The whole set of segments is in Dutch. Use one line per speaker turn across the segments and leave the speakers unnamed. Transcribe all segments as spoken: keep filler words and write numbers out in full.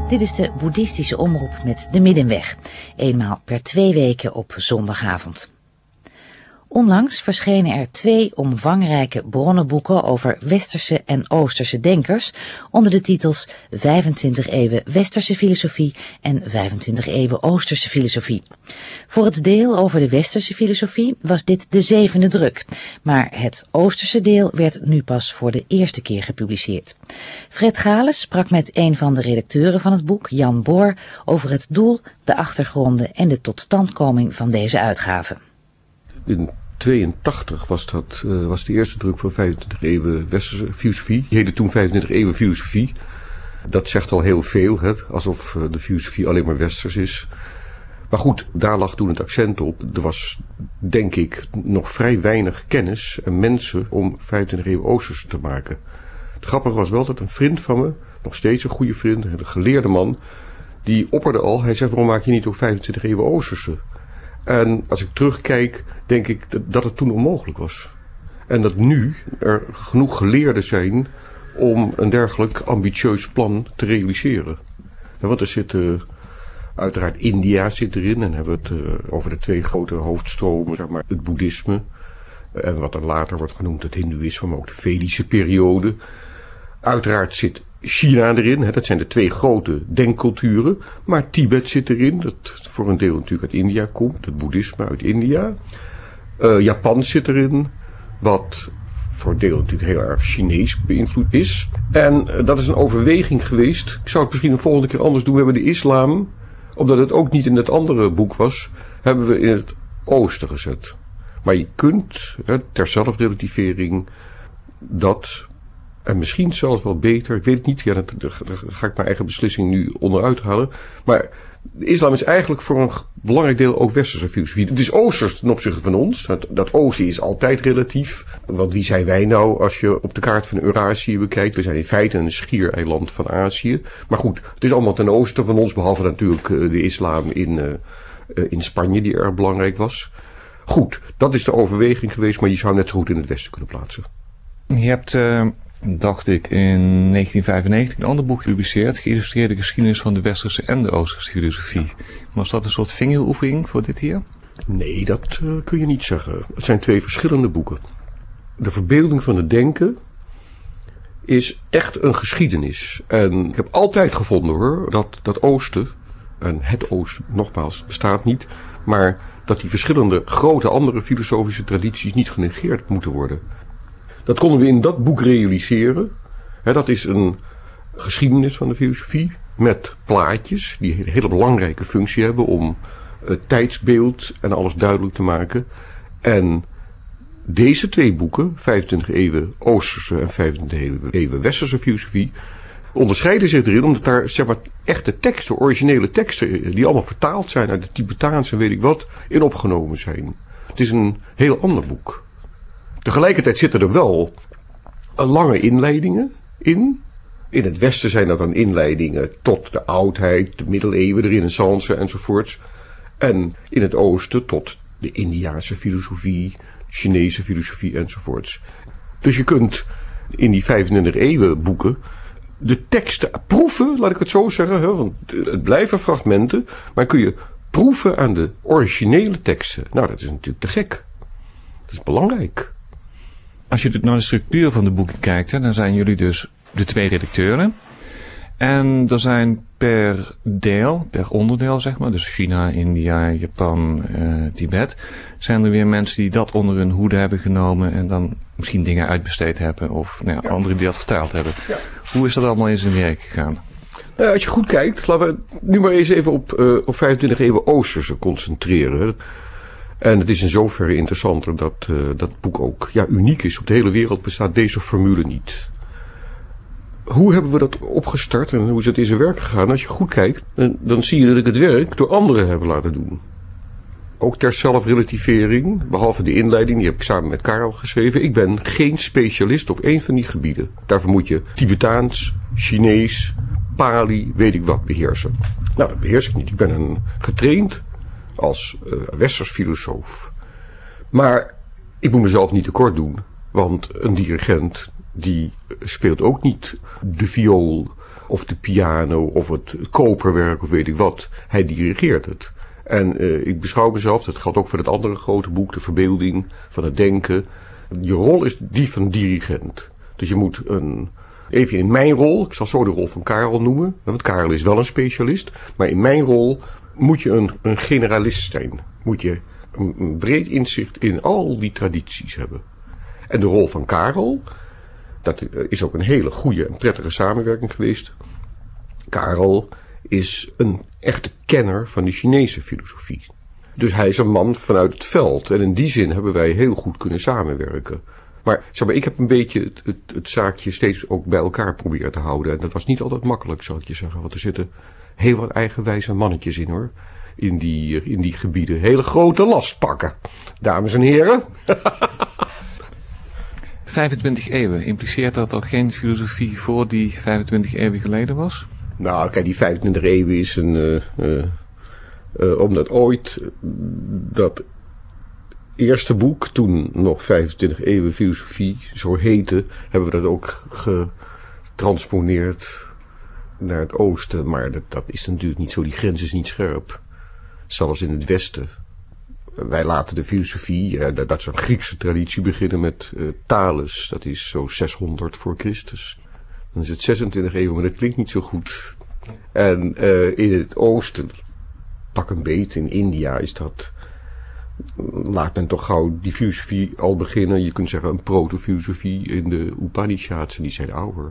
Dit is de boeddhistische omroep met de Middenweg. Eenmaal per twee weken op zondagavond. Onlangs verschenen er twee omvangrijke bronnenboeken over westerse en oosterse denkers onder de titels vijfentwintig eeuwen westerse filosofie en vijfentwintig eeuwen oosterse filosofie. Voor het deel over de westerse filosofie was dit de zevende druk, maar het oosterse deel werd nu pas voor de eerste keer gepubliceerd. Fred Gales sprak met een van de redacteuren van het boek, Jan Boor, over het doel, de achtergronden en de totstandkoming van deze uitgave.
In tweeëntachtig was dat uh, was de eerste druk van vijfentwintig eeuwen westerse filosofie. Die heette toen vijfentwintig eeuwen filosofie. Dat zegt al heel veel, hè? Alsof uh, de filosofie alleen maar westers is. Maar goed, daar lag toen het accent op. Er was, denk ik, nog vrij weinig kennis en mensen om vijfentwintig eeuwen oosters te maken. Het grappige was wel dat een vriend van me, nog steeds een goede vriend, een geleerde man, die opperde al, hij zei, waarom maak je niet ook vijfentwintig eeuwen oosterse? En als ik terugkijk, denk ik dat, dat het toen onmogelijk was. En dat nu er genoeg geleerden zijn om een dergelijk ambitieus plan te realiseren. En want er zit uh, uiteraard India zit erin. En hebben we het uh, over de twee grote hoofdstromen, zeg maar, het boeddhisme. En wat er later wordt genoemd het hindoeïsme, maar ook de Vedische periode. Uiteraard zit China erin, hè, dat zijn de twee grote denkculturen. Maar Tibet zit erin, dat voor een deel natuurlijk uit India komt, het boeddhisme uit India. Uh, Japan zit erin, wat voor een deel natuurlijk heel erg Chinees beïnvloed is. En uh, dat is een overweging geweest. Ik zou het misschien een volgende keer anders doen. We hebben de islam, omdat het ook niet in het andere boek was, hebben we in het oosten gezet. Maar je kunt, hè, ter zelfrelativering, dat... En misschien zelfs wel beter, ik weet het niet, ja, daar ga ik mijn eigen beslissing nu onderuit halen. Maar de islam is eigenlijk voor een belangrijk deel ook westerse filosofie. Het is oosters ten opzichte van ons. Dat, dat oosten is altijd relatief. Want wie zijn wij nou als je op de kaart van Eurazië bekijkt? We zijn in feite een schiereiland van Azië. Maar goed, het is allemaal ten oosten van ons, behalve natuurlijk de islam in, uh, in Spanje die erg belangrijk was. Goed, dat is de overweging geweest, maar je zou net zo goed in het westen kunnen plaatsen.
Je hebt... Uh... dacht ik in negentien vijfennegentig een ander boek gepubliceerd, geïllustreerde geschiedenis van de westerse en de oosterse filosofie. Was dat een soort vingeroefening voor dit hier?
Nee, dat uh, kun je niet zeggen. Het zijn twee verschillende boeken. De verbeelding van het denken is echt een geschiedenis. En ik heb altijd gevonden hoor, dat dat oosten, en het oosten nogmaals bestaat niet, maar dat die verschillende grote andere filosofische tradities niet genegeerd moeten worden. Dat konden we in dat boek realiseren. He, dat is een geschiedenis van de filosofie met plaatjes die een hele belangrijke functie hebben om het tijdsbeeld en alles duidelijk te maken. En deze twee boeken, vijfentwintig eeuwen Oosterse en vijfentwintig eeuwen Westerse filosofie, onderscheiden zich erin omdat daar, zeg maar, echte teksten, originele teksten, die allemaal vertaald zijn uit het Tibetaans en weet ik wat, in opgenomen zijn. Het is een heel ander boek. Tegelijkertijd zitten er wel lange inleidingen in. In het westen zijn dat dan inleidingen tot de oudheid, de middeleeuwen, de renaissance enzovoorts. En in het oosten tot de Indiase filosofie, Chinese filosofie enzovoorts. Dus je kunt in die vijfentwintig eeuwen boeken de teksten proeven, laat ik het zo zeggen. Hè, want het blijven fragmenten, maar kun je proeven aan de originele teksten. Nou, dat is natuurlijk te gek. Dat is belangrijk.
Als je naar de structuur van de boeken kijkt, hè, dan zijn jullie dus de twee redacteuren. En er zijn per deel, per onderdeel zeg maar, dus China, India, Japan, uh, Tibet, zijn er weer mensen die dat onder hun hoede hebben genomen en dan misschien dingen uitbesteed hebben of nou ja, ja. anderen die dat vertaald hebben. Ja. Hoe is dat allemaal in zijn werk gegaan?
Nou, als je goed kijkt, laten we nu maar eens even op, uh, op vijfentwintig eeuwen Oosterse concentreren. En het is in zoverre interessanter dat uh, dat boek ook ja, uniek is. Op de hele wereld bestaat deze formule niet. Hoe hebben we dat opgestart en hoe is het in zijn werk gegaan? Als je goed kijkt, dan, dan zie je dat ik het werk door anderen heb laten doen. Ook ter zelfrelativering, behalve de inleiding, die heb ik samen met Karel geschreven. Ik ben geen specialist op één van die gebieden. Daarvoor moet je Tibetaans, Chinees, Pali, weet ik wat, beheersen. Nou, dat beheers ik niet. Ik ben een getraind als uh, westers filosoof. Maar ik moet mezelf niet tekort doen, want een dirigent die speelt ook niet de viool of de piano of het koperwerk of weet ik wat. Hij dirigeert het. En uh, ik beschouw mezelf, dat geldt ook voor het andere grote boek, De Verbeelding van het Denken. Je rol is die van dirigent. Dus je moet een, even in mijn rol, ik zal zo de rol van Karel noemen, want Karel is wel een specialist, maar in mijn rol moet je een, een generalist zijn. Moet je een, een breed inzicht in al die tradities hebben. En de rol van Karel, dat is ook een hele goede en prettige samenwerking geweest. Karel is een echte kenner van de Chinese filosofie. Dus hij is een man vanuit het veld. En in die zin hebben wij heel goed kunnen samenwerken. Maar, zeg maar ik heb een beetje het, het, het zaakje steeds ook bij elkaar proberen te houden. En dat was niet altijd makkelijk, zal ik je zeggen. Want er zitten heel wat eigenwijze mannetjes in, hoor. In die, in die gebieden. Hele grote lastpakken. Dames en heren.
vijfentwintig eeuwen, impliceert dat er geen filosofie voor die vijfentwintig eeuwen geleden was?
Nou, kijk, die vijfentwintig eeuwen is een... Uh, uh, uh, omdat ooit uh, dat eerste boek, toen nog vijfentwintig eeuwen filosofie, zo heette, hebben we dat ook getransponeerd naar het oosten. Maar dat, dat is natuurlijk niet zo, die grens is niet scherp. Zelfs in het westen. Wij laten de filosofie, uh, dat, dat is een Griekse traditie, beginnen met uh, Thales. Dat is zo zeshonderd voor Christus. Dan is het zesentwintig eeuwen, maar dat klinkt niet zo goed. En uh, in het oosten, pak een beet, in India is dat, laat men toch gauw die filosofie al beginnen. Je kunt zeggen een proto-filosofie in de Upanishads, die zijn ouder.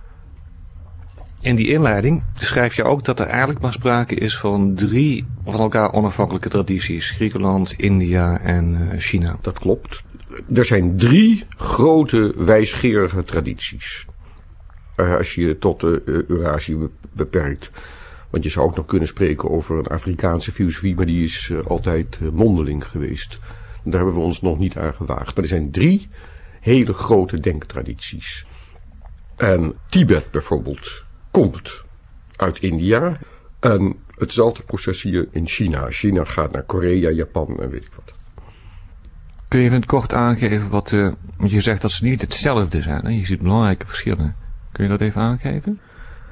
In die inleiding schrijf je ook dat er eigenlijk maar sprake is van drie van elkaar onafhankelijke tradities. Griekenland, India en uh, China.
Dat klopt. Er zijn drie grote wijsgerige tradities. Uh, als je je tot uh, Eurazië beperkt. Want je zou ook nog kunnen spreken over een Afrikaanse filosofie, maar die is uh, altijd uh, mondeling geweest. Daar hebben we ons nog niet aan gewaagd. Maar er zijn drie hele grote denktradities. En Tibet bijvoorbeeld komt uit India. En hetzelfde proces zie je in China. China gaat naar Korea, Japan en weet ik wat.
Kun je even in het kort aangeven wat... Uh, want je zegt dat ze niet hetzelfde zijn. Hè? Je ziet belangrijke verschillen. Kun je dat even aangeven?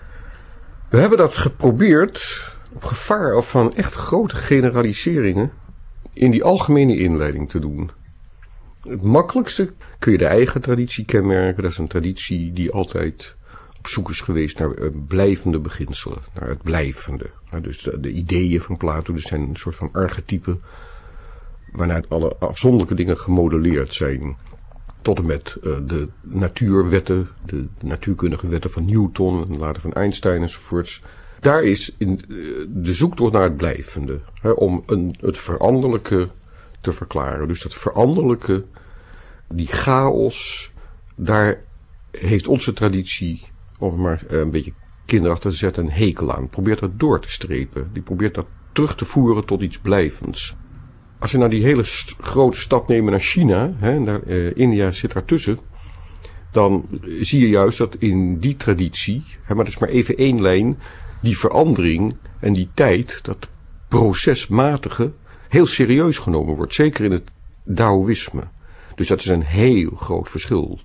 We hebben dat geprobeerd op gevaar van echt grote generaliseringen in die algemene inleiding te doen. Het makkelijkste kun je de eigen traditie kenmerken. Dat is een traditie die altijd op zoek is geweest naar uh, blijvende beginselen. Naar het blijvende. Nou, dus de, de ideeën van Plato dus zijn een soort van archetypen waaruit alle afzonderlijke dingen gemodelleerd zijn. Tot en met uh, de natuurwetten, de, de natuurkundige wetten van Newton en later van Einstein enzovoorts. Daar is in, uh, de zoektocht naar het blijvende. Hè, om een, het veranderlijke te verklaren. Dus dat veranderlijke, die chaos, daar heeft onze traditie, om het maar uh, een beetje kinderachtig te zetten, een hekel aan. Probeert dat door te strepen. Die probeert dat terug te voeren tot iets blijvends. Als we nou die hele st- grote stap nemen naar China, hè, naar, uh, India zit daartussen, dan zie je juist dat in die traditie, hè, maar dat is maar even één lijn, die verandering en die tijd, dat procesmatige, heel serieus genomen wordt. Zeker in het Taoïsme. Dus dat is een heel groot verschil.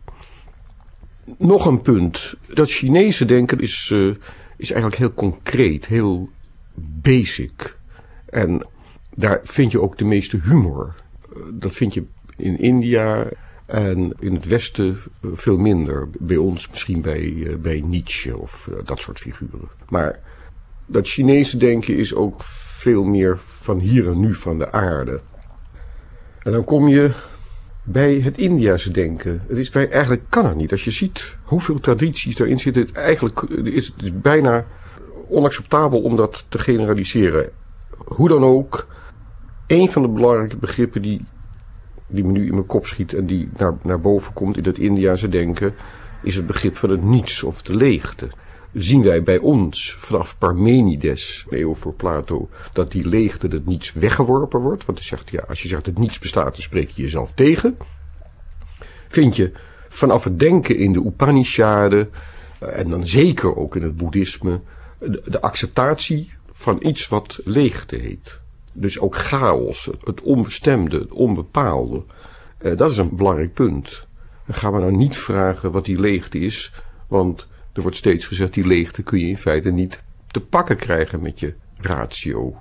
Nog een punt. Dat Chinese denken is, uh, is eigenlijk heel concreet, heel basic. En daar vind je ook de meeste humor. Dat vind je in India en in het Westen veel minder. Bij ons misschien bij, bij Nietzsche of dat soort figuren. Maar dat Chinese denken is ook veel meer van hier en nu, van de aarde. En dan kom je bij het Indiase denken. Het is bij, eigenlijk kan het niet. Als je ziet hoeveel tradities daarin zitten, het eigenlijk is het is bijna onacceptabel om dat te generaliseren. Hoe dan ook, een van de belangrijke begrippen die, die me nu in mijn kop schiet en die naar, naar boven komt in het Indiase denken, is het begrip van het niets of de leegte. Zien wij bij ons vanaf Parmenides, een eeuw voor Plato, dat die leegte, dat niets weggeworpen wordt. Want hij zegt, ja, als je zegt dat niets bestaat, dan spreek je jezelf tegen. Vind je vanaf het denken in de Upanishaden, en dan zeker ook in het boeddhisme, de, de acceptatie van iets wat leegte heet. Dus ook chaos, het onbestemde, het onbepaalde. Uh, dat is een belangrijk punt. Dan gaan we nou niet vragen wat die leegte is, want Er wordt steeds gezegd, die leegte kun je in feite niet te pakken krijgen met je ratio.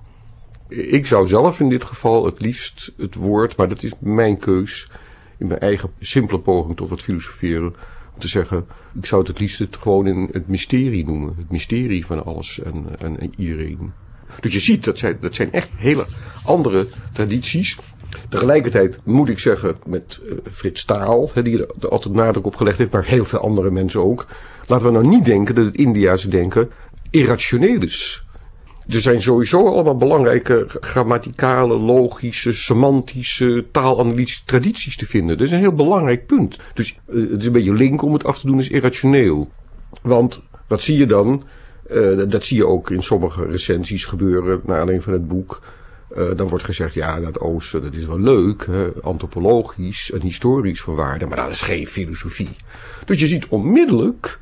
Ik zou zelf in dit geval het liefst het woord, maar dat is mijn keus, in mijn eigen simpele poging tot het filosoferen, om te zeggen, ik zou het het liefst het gewoon in het mysterie noemen. Het mysterie van alles en, en, en iedereen. Dus je ziet, dat zijn, dat zijn echt hele andere tradities. Tegelijkertijd moet ik zeggen, met uh, Frits Staal, he, die er altijd nadruk op gelegd heeft, maar heel veel andere mensen ook. Laten we nou niet denken dat het Indiase denken irrationeel is. Er zijn sowieso allemaal belangrijke grammaticale, logische, semantische, taalanalytische tradities te vinden. Dat is een heel belangrijk punt. Dus uh, het is een beetje link om het af te doen is irrationeel. Want wat zie je dan? Uh, dat zie je ook in sommige recensies gebeuren, naar aanleiding van het boek. Uh, dan wordt gezegd, ja, dat Oosten, dat is wel leuk, hè, antropologisch en historisch van waarde, maar dat is geen filosofie. Dus je ziet onmiddellijk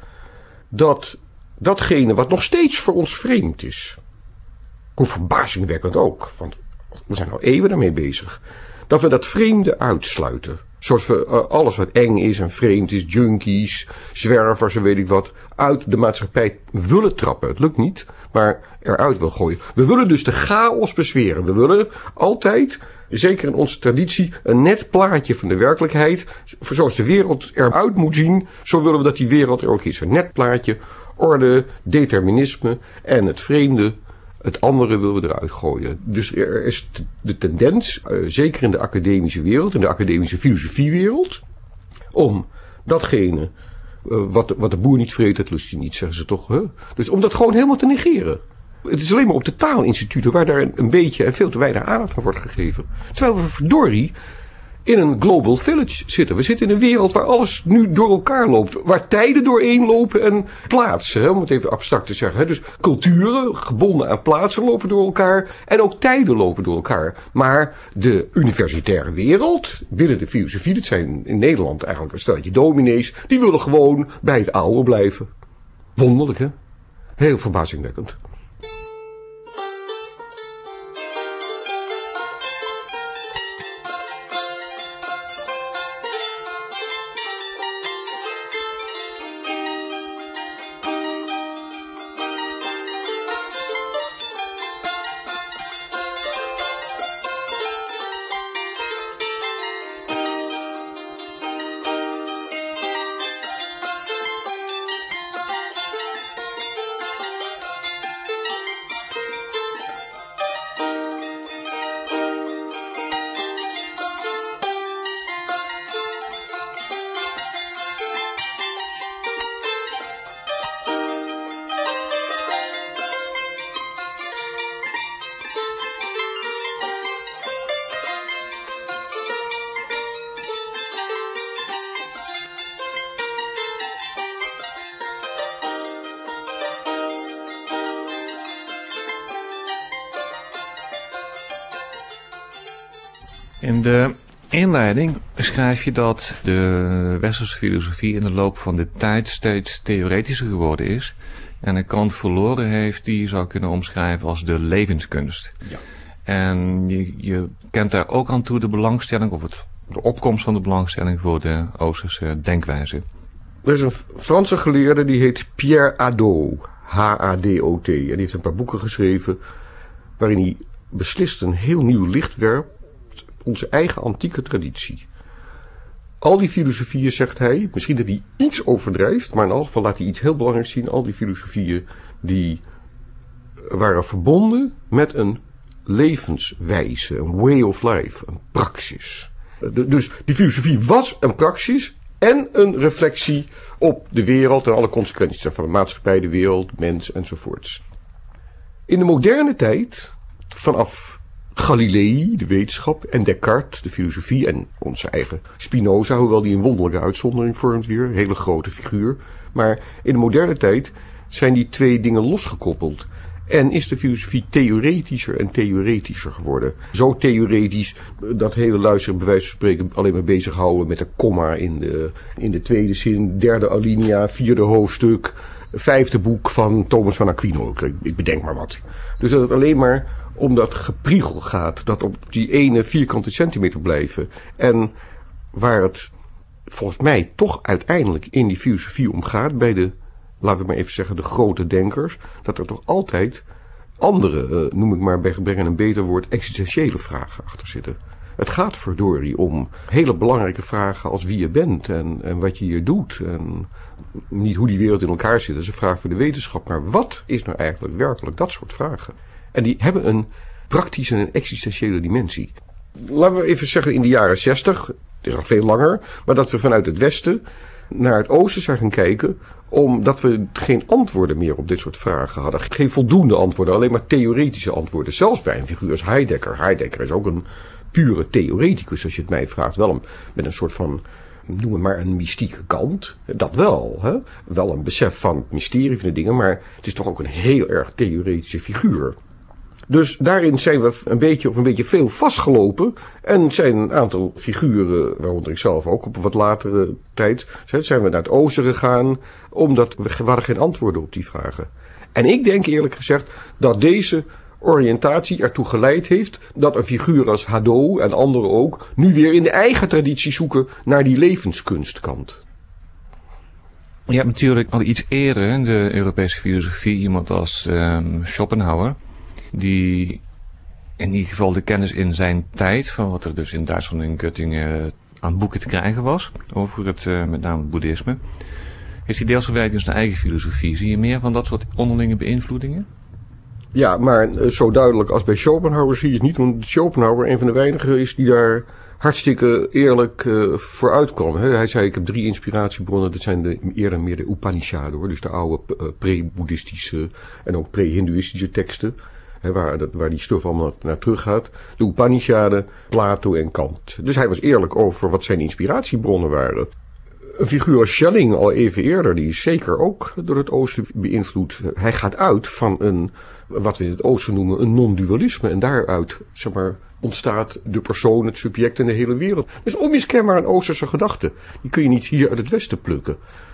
dat datgene wat nog steeds voor ons vreemd is, hoe verbazingwekkend ook, want we zijn al eeuwen daarmee bezig, dat we dat vreemde uitsluiten. Zoals we uh, alles wat eng is en vreemd is, junkies, zwervers en weet ik wat, uit de maatschappij willen trappen. Het lukt niet, maar eruit wil gooien. We willen dus de chaos bezweren. We willen altijd, zeker in onze traditie, een net plaatje van de werkelijkheid. Zoals de wereld eruit moet zien, zo willen we dat die wereld er ook is. Een net plaatje, orde, determinisme en het vreemde, het andere willen we eruit gooien. Dus er is de tendens, uh, zeker in de academische wereld, in de academische filosofiewereld, om datgene uh, wat, wat de boer niet vreet, dat lust hij niet, zeggen ze toch. Hè? Dus om dat gewoon helemaal te negeren. Het is alleen maar op de taalinstituten waar daar een, een beetje en veel te weinig aandacht aan wordt gegeven. Terwijl we verdorie in een global village zitten. We zitten in een wereld waar alles nu door elkaar loopt. Waar tijden doorheen lopen en plaatsen. Hè, om het even abstract te zeggen. Hè. Dus culturen, gebonden aan plaatsen, lopen door elkaar. En ook tijden lopen door elkaar. Maar de universitaire wereld, binnen de filosofie, dat zijn in Nederland eigenlijk een stelletje dominees, die willen gewoon bij het oude blijven. Wonderlijk, hè? Heel verbazingwekkend.
In de inleiding schrijf je dat de westerse filosofie in de loop van de tijd steeds theoretischer geworden is en een kant verloren heeft die je zou kunnen omschrijven als de levenskunst. Ja. En je, je kent daar ook aan toe de belangstelling of het, de opkomst van de belangstelling voor de Oosterse denkwijze.
Er is een Franse geleerde die heet Pierre Hadot, H A D O T, en die heeft een paar boeken geschreven waarin hij beslist een heel nieuw licht werpt op onze eigen antieke traditie. Al die filosofieën, zegt hij, misschien dat hij iets overdrijft, maar in elk geval laat hij iets heel belangrijks zien. Al die filosofieën die waren verbonden met een levenswijze, een way of life, een praxis. Dus die filosofie was een praxis en een reflectie op de wereld en alle consequenties van de maatschappij, de wereld, mens enzovoorts. In de moderne tijd, vanaf Galilei, de wetenschap, en Descartes, de filosofie, en onze eigen Spinoza, hoewel die een wonderlijke uitzondering vormt weer, een hele grote figuur. Maar in de moderne tijd zijn die twee dingen losgekoppeld. En is de filosofie theoretischer en theoretischer geworden. Zo theoretisch dat hele luisteren bij wijze van spreken alleen maar bezighouden met een komma in de, in de tweede zin, derde alinea, vierde hoofdstuk, vijfde boek van Thomas van Aquino. Ik bedenk maar wat. Dus dat het alleen maar om dat gepriegel gaat, dat op die ene vierkante centimeter blijven. En waar het volgens mij toch uiteindelijk in die filosofie om gaat, bij de laten we maar even zeggen, de grote denkers, dat er toch altijd andere, uh, noem ik maar bij gebrek aan een beter woord, existentiële vragen achter zitten. Het gaat verdorie om hele belangrijke vragen als wie je bent en, en wat je hier doet. En niet hoe die wereld in elkaar zit, dat is een vraag voor de wetenschap. Maar wat is nou eigenlijk werkelijk dat soort vragen? En die hebben een praktische en existentiële dimensie. Laten we even zeggen in de jaren zestig, het is al veel langer, maar dat we vanuit het Westen naar het Oosten zijn gaan kijken, omdat we geen antwoorden meer op dit soort vragen hadden. Geen voldoende antwoorden, alleen maar theoretische antwoorden. Zelfs bij een figuur als Heidegger. Heidegger is ook een pure theoreticus, als je het mij vraagt. Wel een, met een soort van, noem het maar een mystieke kant. Dat wel, hè? Wel een besef van het mysterie van de dingen, maar het is toch ook een heel erg theoretische figuur. Dus daarin zijn we een beetje of een beetje veel vastgelopen. En zijn een aantal figuren, waaronder ik zelf ook op een wat latere tijd, zijn we naar het oosten gegaan, omdat we, we hadden geen antwoorden op die vragen. En ik denk eerlijk gezegd dat deze oriëntatie ertoe geleid heeft dat een figuur als Hadot en anderen ook nu weer in de eigen traditie zoeken naar die levenskunstkant.
Je hebt natuurlijk al iets eerder in de Europese filosofie iemand als um, Schopenhauer, die in ieder geval de kennis in zijn tijd, van wat er dus in Duitsland en Göttingen aan boeken te krijgen was, over het uh, met name het boeddhisme, heeft hij deels gewerkt in zijn eigen filosofie. Zie je meer van dat soort onderlinge beïnvloedingen?
Ja, maar zo duidelijk als bij Schopenhauer zie je het niet, want Schopenhauer een van de weinigen is die daar hartstikke eerlijk uh, voor uitkwam. Hè. Hij zei, ik heb drie inspiratiebronnen, dat zijn de, eerder meer de Upanishaden, hoor, dus de oude uh, pre-boeddhistische en ook pre-hindoeïstische teksten, hè, waar, dat, waar die stof allemaal naar terug gaat. De Upanishaden, Plato en Kant. Dus hij was eerlijk over wat zijn inspiratiebronnen waren. Een figuur als Schelling al even eerder, die is zeker ook door het Oosten beïnvloed. Hij gaat uit van een, wat we in het Oosten noemen, een non-dualisme. En daaruit, zeg maar, ontstaat de persoon, het subject en de hele wereld. Dat is onmiskenbaar een Oosterse gedachte. Die kun je niet hier uit het Westen plukken.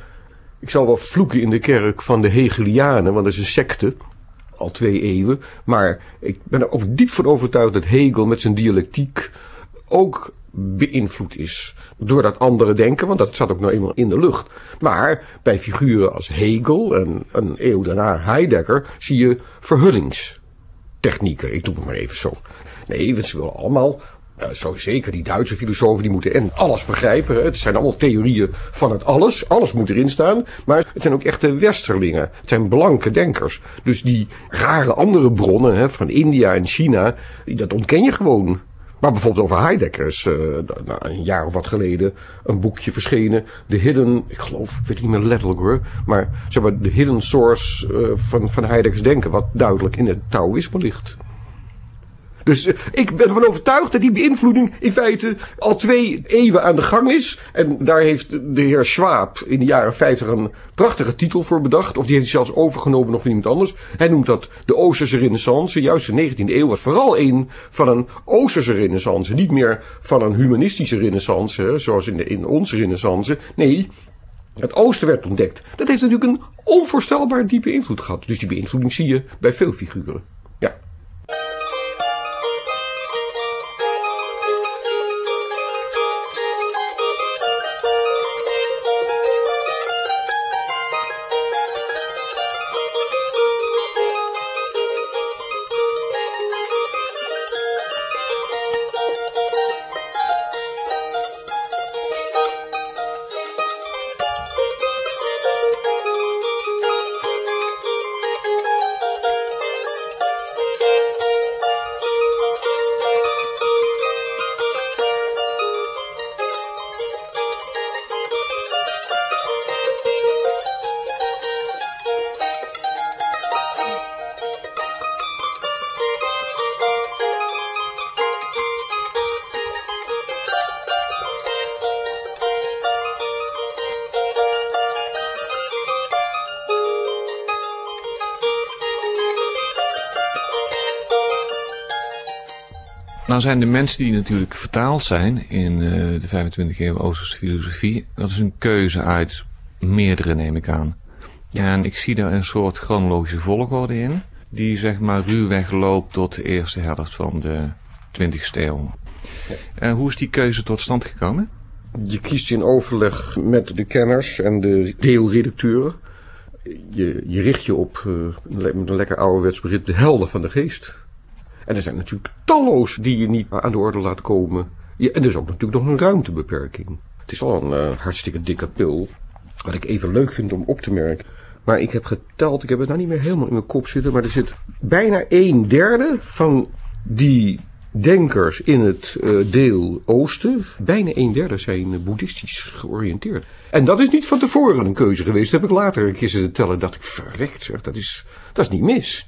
Ik zal wel vloeken in de kerk van de Hegelianen, want dat is een secte, al twee eeuwen. Maar ik ben er ook diep van overtuigd dat Hegel met zijn dialectiek ook beïnvloed is door dat andere denken, want dat zat ook nou eenmaal in de lucht. Maar bij figuren als Hegel en een eeuw daarna Heidegger zie je verhullingstechnieken. Ik doe het maar even zo. Nee, want ze willen allemaal, uh, zo zeker die Duitse filosofen, die moeten en alles begrijpen. Hè. Het zijn allemaal theorieën van het alles. Alles moet erin staan. Maar het zijn ook echte westerlingen. Het zijn blanke denkers. Dus die rare andere bronnen, hè, van India en China, dat ontken je gewoon. Maar bijvoorbeeld over Heidegger is uh, nou, een jaar of wat geleden een boekje verschenen. The Hidden, ik geloof, ik weet niet meer letterlijk hoor. Maar zeg maar, de Hidden Source uh, van, van Heideggers denken. Wat duidelijk in het Taoïsme ligt. Dus uh, ik ben ervan overtuigd dat die beïnvloeding in feite al twee eeuwen aan de gang is. En daar heeft de heer Schwab in de jaren vijftig een prachtige titel voor bedacht. Of die heeft hij zelfs overgenomen nog van iemand anders. Hij noemt dat de Oosterse Renaissance. Juist de negentiende eeuw was vooral een van een Oosterse Renaissance. Niet meer van een humanistische Renaissance, hè, zoals in, de, in onze Renaissance. Nee, het Oosten werd ontdekt. Dat heeft natuurlijk een onvoorstelbaar diepe invloed gehad. Dus die beïnvloeding zie je bij veel figuren. Ja.
Nou zijn de mensen die natuurlijk vertaald zijn in uh, de vijfentwintigste eeuw Oosterse filosofie, dat is een keuze uit meerdere, neem ik aan. Ja. En ik zie daar een soort chronologische volgorde in, die zeg maar ruwweg loopt tot de eerste helft van de twintigste eeuw. Ja. En hoe is die keuze tot stand gekomen?
Je kiest in overleg met de kenners en de deelredacteuren. je, je richt je op, uh, met een lekker ouderwets begrip, de helden van de geest. En er zijn natuurlijk talloos die je niet aan de orde laat komen. Ja, en er is ook natuurlijk nog een ruimtebeperking. Het is al een uh, hartstikke dikke pil. Wat ik even leuk vind om op te merken. Maar ik heb geteld, ik heb het nou niet meer helemaal in mijn kop zitten. Maar er zit bijna een derde van die denkers in het uh, deel Oosten. Bijna een derde zijn uh, boeddhistisch georiënteerd. En dat is niet van tevoren een keuze geweest. Dat heb ik later een keer zitten tellen. Dat ik verrekt zeg, dat is, dat is niet mis.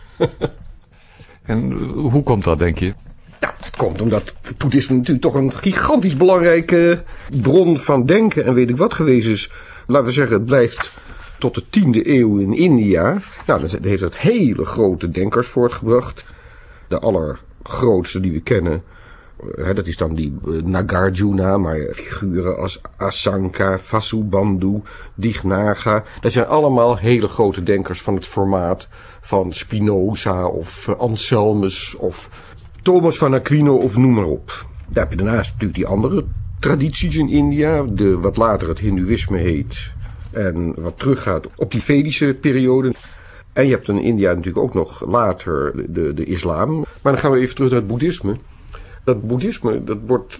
En hoe komt dat, denk je?
Nou, dat komt omdat het boeddhisme natuurlijk toch een gigantisch belangrijke bron van denken en weet ik wat geweest is. Laten we zeggen, het blijft tot de tiende eeuw in India. Nou, dan heeft het hele grote denkers voortgebracht. De allergrootste die we kennen, hè, dat is dan die uh, Nagarjuna, maar figuren als Asanka, Vasubandhu, Dignaga. Dat zijn allemaal hele grote denkers van het formaat van Spinoza of uh, Anselmus of Thomas van Aquino of noem maar op. Daar heb je daarnaast natuurlijk die andere tradities in India, de, wat later het Hindoeïsme heet en wat teruggaat op die Vedische periode. En je hebt in India natuurlijk ook nog later de, de islam. Maar dan gaan we even terug naar het boeddhisme. Dat boeddhisme, dat wordt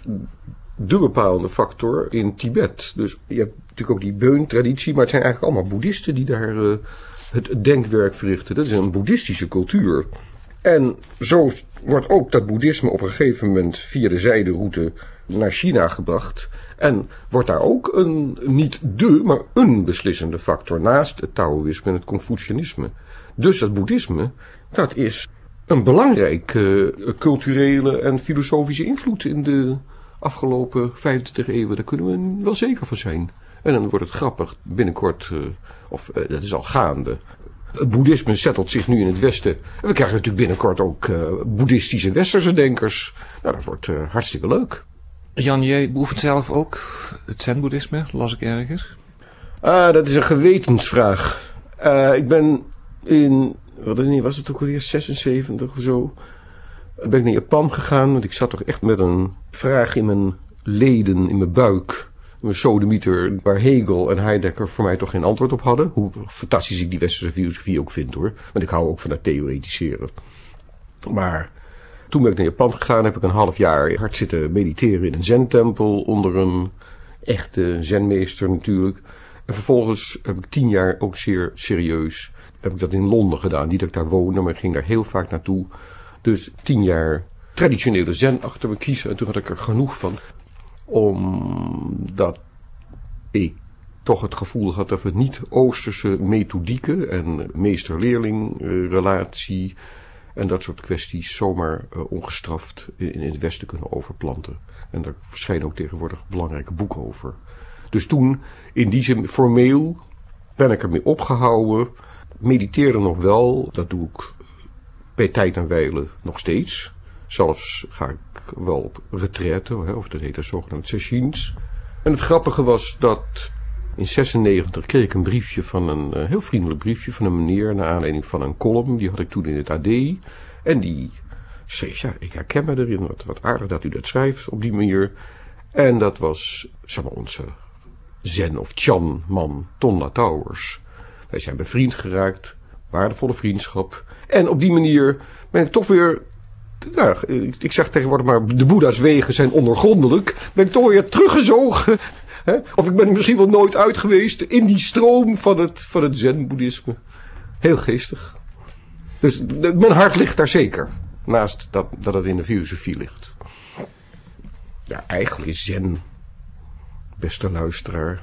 de bepalende factor in Tibet. Dus je hebt natuurlijk ook die beun-traditie, maar het zijn eigenlijk allemaal boeddhisten die daar uh, het denkwerk verrichten. Dat is een boeddhistische cultuur. En zo wordt ook dat boeddhisme op een gegeven moment via de zijderoute naar China gebracht. En wordt daar ook een, niet de, maar een beslissende factor naast het Taoïsme en het Confucianisme. Dus dat boeddhisme, dat is een belangrijke uh, culturele en filosofische invloed in de afgelopen vijfentwintig eeuwen. Daar kunnen we wel zeker van zijn. En dan wordt het grappig, binnenkort, uh, of uh, dat is al gaande. Het boeddhisme settelt zich nu in het Westen. En we krijgen natuurlijk binnenkort ook uh, boeddhistische westerse denkers. Nou, dat wordt uh, hartstikke leuk.
Jan, jij beoefent zelf ook het zen-boeddhisme, las ik ergens.
Ah, dat is een gewetensvraag. Uh, ik ben in, wat was het ook alweer, zesenzeventig of zo, ben ik naar Japan gegaan. Want ik zat toch echt met een vraag in mijn leden, in mijn buik. Een sodemieter waar Hegel en Heidegger voor mij toch geen antwoord op hadden. Hoe fantastisch ik die westerse filosofie ook vind hoor. Want ik hou ook van het theoretiseren. Maar toen ben ik naar Japan gegaan, heb ik een half jaar hard zitten mediteren in een zentempel onder een echte zenmeester natuurlijk. En vervolgens heb ik tien jaar ook zeer serieus, heb ik dat in Londen gedaan. Niet dat ik daar woonde, maar ik ging daar heel vaak naartoe. Dus tien jaar traditionele zen achter me kiezen en toen had ik er genoeg van. Omdat ik toch het gevoel had dat we niet Oosterse methodieken en meester-leerling uh, relatie en dat soort kwesties zomaar uh, ongestraft in, in het Westen kunnen overplanten. En daar verschijnen ook tegenwoordig belangrijke boeken over. Dus toen, in die zin formeel, ben ik ermee opgehouden. Mediteerde nog wel, dat doe ik bij tijd en wijle nog steeds. Zelfs ga ik wel op retraite, of dat heet de zogenaamde sessions. En het grappige was dat in zesennegentig kreeg ik een briefje van een uh, heel vriendelijk briefje van een meneer naar aanleiding van een column. Die had ik toen in het A D. En die schreef, ja, ik herken me erin, wat, wat aardig dat u dat schrijft op die manier. En dat was, zeg maar, onze zen of chan man Tonla Towers. Wij zijn bevriend geraakt, waardevolle vriendschap. En op die manier ben ik toch weer, nou, ik zeg tegenwoordig maar, de Boeddha's wegen zijn ondergrondelijk. Ben ik toch weer teruggezogen. Hè? Of ik ben misschien wel nooit uit geweest in die stroom van het, van het zen-boeddhisme. Heel geestig. Dus de, mijn hart ligt daar zeker. Naast dat, dat het in de filosofie ligt. Ja, eigenlijk is zen, beste luisteraar,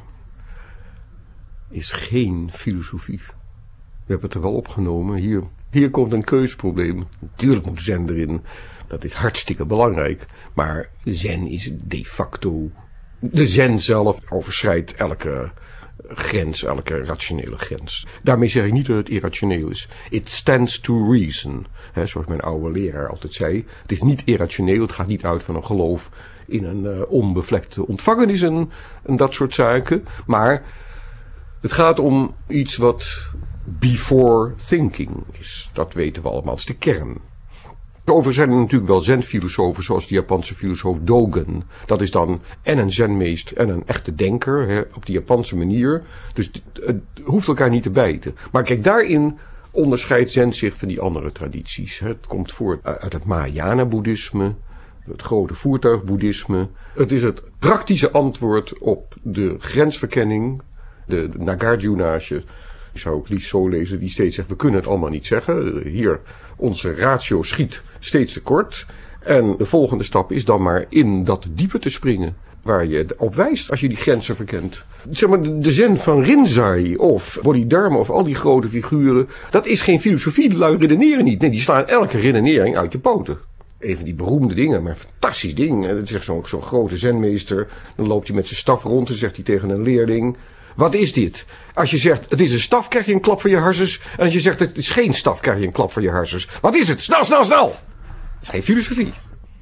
is geen filosofie. We hebben het er wel opgenomen. Hier, hier komt een keusprobleem. Natuurlijk moet zen erin. Dat is hartstikke belangrijk. Maar zen is de facto. De zen zelf overschrijdt elke grens, elke rationele grens. Daarmee zeg ik niet dat het irrationeel is. It stands to reason. He, zoals mijn oude leraar altijd zei. Het is niet irrationeel. Het gaat niet uit van een geloof in een uh, onbevlekte ontvangenis en, en dat soort zaken. Maar het gaat om iets wat before thinking is. Dat weten we allemaal. Dat is de kern. Overigens zijn er natuurlijk wel zen-filosofen, zoals de Japanse filosoof Dogen. Dat is dan en een zenmeester en een echte denker, hè, op de Japanse manier. Dus het hoeft elkaar niet te bijten. Maar kijk, daarin onderscheidt zen zich van die andere tradities. Het komt voort uit het Mahayana-boeddhisme, het grote voertuigboeddhisme. Het is het praktische antwoord op de grensverkenning, de Nagarjuna-je. Zou ik liefst zo lezen, die steeds zegt, we kunnen het allemaal niet zeggen. Hier, onze ratio schiet steeds te kort. En de volgende stap is dan maar in dat diepe te springen, waar je op wijst als je die grenzen verkent. Zeg maar, de zen van Rinzai of Bodhidharma of al die grote figuren, dat is geen filosofie, de lui redeneren niet. Nee, die slaan elke redenering uit je poten. Een van die beroemde dingen, maar een fantastisch ding. Dat is echt zo'n zo'n grote zenmeester. Dan loopt hij met zijn staf rond en zegt hij tegen een leerling, wat is dit? Als je zegt, het is een staf, krijg je een klap voor je hersens. En als je zegt, het is geen staf, krijg je een klap voor je hersens. Wat is het? Snel, snel, snel! Dat is geen filosofie.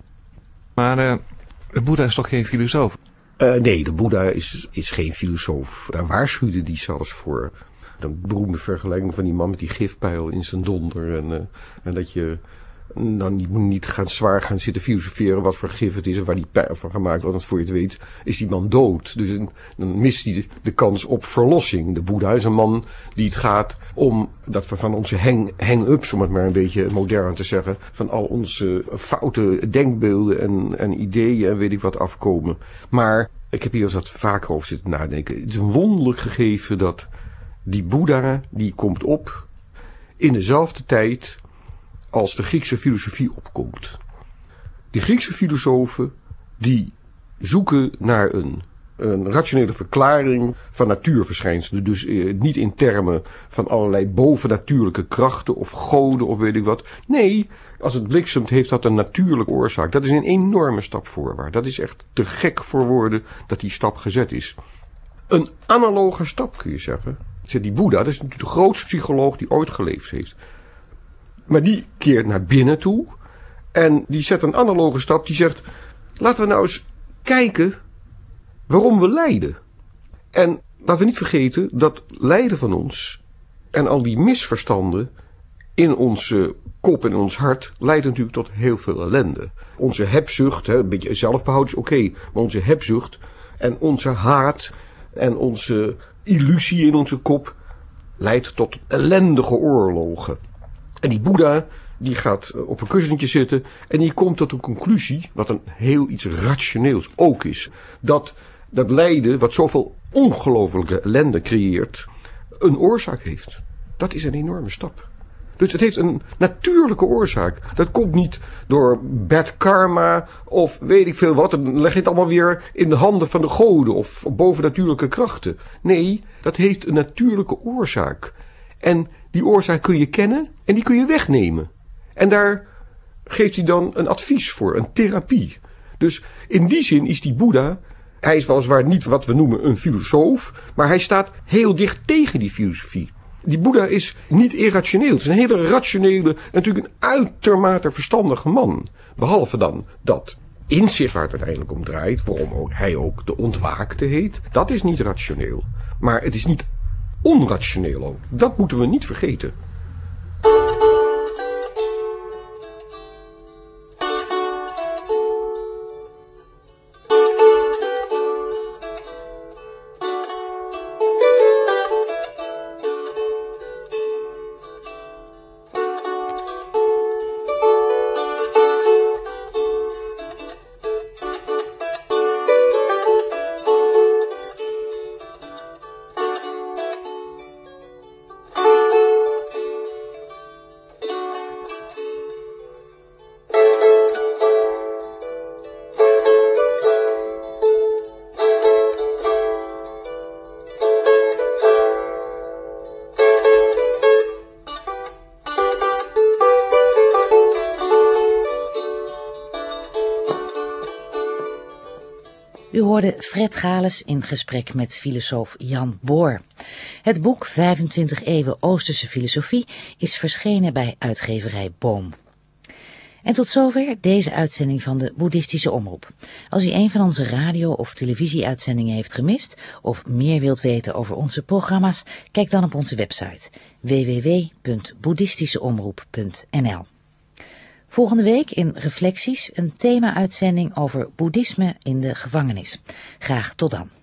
Maar uh, de Boeddha is toch geen filosoof?
Uh, nee, de Boeddha is, is geen filosoof. Daar waarschuwde die zelfs voor. Een beroemde vergelijking van die man met die gifpijl in zijn donder. En, uh, en dat je dan niet, moet niet gaan zwaar gaan zitten filosoferen wat voor gif het is en waar die pijl van gemaakt wordt. Want voor je het weet is die man dood. Dus een, dan mist hij de, de kans op verlossing. De Boeddha is een man die het gaat om dat we van onze hang, hang-ups, om het maar een beetje modern te zeggen, van al onze foute denkbeelden en, en ideeën en weet ik wat afkomen. Maar ik heb hier eens wat vaker over zitten nadenken. Het is een wonderlijk gegeven dat die Boeddha, die komt op in dezelfde tijd als de Griekse filosofie opkomt. Die Griekse filosofen die zoeken naar een, een rationele verklaring van natuurverschijnselen. Dus eh, niet in termen van allerlei bovennatuurlijke krachten of goden of weet ik wat. Nee, als het bliksemt heeft dat een natuurlijke oorzaak. Dat is een enorme stap voorwaarts. Dat is echt te gek voor woorden dat die stap gezet is. Een analoge stap kun je zeggen. Die Boeddha, dat is natuurlijk de grootste psycholoog die ooit geleefd heeft. Maar die keert naar binnen toe en die zet een analoge stap. Die zegt, laten we nou eens kijken waarom we lijden. En laten we niet vergeten dat lijden van ons en al die misverstanden in onze kop en in ons hart leidt natuurlijk tot heel veel ellende. Onze hebzucht, hè, een beetje zelfbehoud is oké, okay, maar onze hebzucht en onze haat en onze illusie in onze kop leidt tot ellendige oorlogen. En die Boeddha, die gaat op een kussentje zitten en die komt tot een conclusie, wat een heel iets rationeels ook is. Dat dat lijden, wat zoveel ongelofelijke ellende creëert, een oorzaak heeft. Dat is een enorme stap. Dus het heeft een natuurlijke oorzaak. Dat komt niet door bad karma of weet ik veel wat. Dan leg je het allemaal weer in de handen van de goden of bovennatuurlijke krachten. Nee, dat heeft een natuurlijke oorzaak. En die oorzaak kun je kennen en die kun je wegnemen. En daar geeft hij dan een advies voor, een therapie. Dus in die zin is die Boeddha, hij is weliswaar niet wat we noemen een filosoof, maar hij staat heel dicht tegen die filosofie. Die Boeddha is niet irrationeel. Het is een hele rationele, natuurlijk een uitermate verstandige man. Behalve dan dat inzicht waar het uiteindelijk om draait, waarom ook, hij ook de ontwaakte heet, dat is niet rationeel. Maar het is niet onrationeel ook. Dat moeten we niet vergeten.
U hoorde Fred Gales in gesprek met filosoof Jan Boor. Het boek vijfentwintig eeuwen Oosterse filosofie is verschenen bij uitgeverij Boom. En tot zover deze uitzending van de Boeddhistische Omroep. Als u een van onze radio- of televisieuitzendingen heeft gemist of meer wilt weten over onze programma's, kijk dan op onze website w w w punt boeddhistischeomroep punt n l. Volgende week in Reflecties een thema-uitzending over boeddhisme in de gevangenis. Graag tot dan.